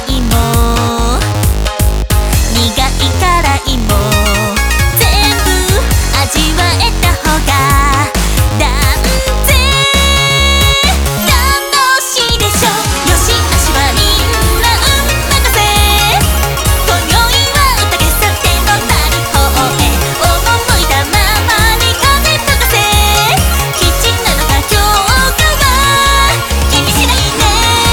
いも苦い辛いも全部味わえた方が断然楽しいでしょ。よし足はみんな任せ。今宵は宴さてとなる方へ赴いたままに風吹かせ。基地なのか強化は気にしないね。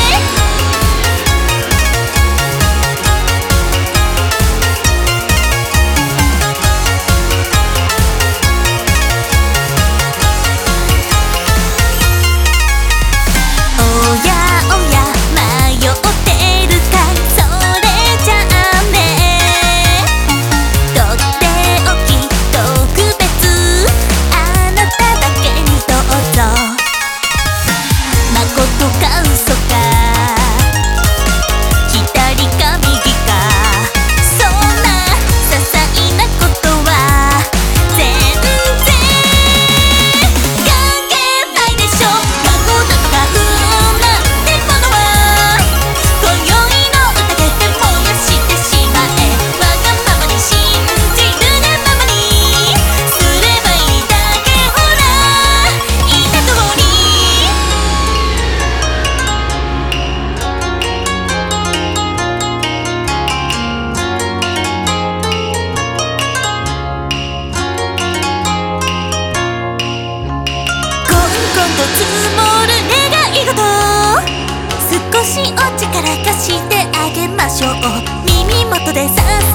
おやおや迷ってるかい、それじゃあね。とっておき特別あなただけにどうぞ。まことか嘘か左か右かそんな些細なことは全然関係ないでしょ。過去だとか運なんてものは今宵の宴で燃やしてしまえ。わがままに信じるがままにすればいいだけ。ほら言った通り。こんこんと積もる願い事、少しお力貸してあげましょう。耳元でさ